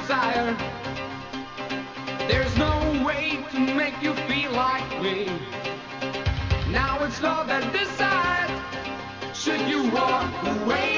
desire. There's no way to make you feel like me. Now it's love that decides. Should you walk away?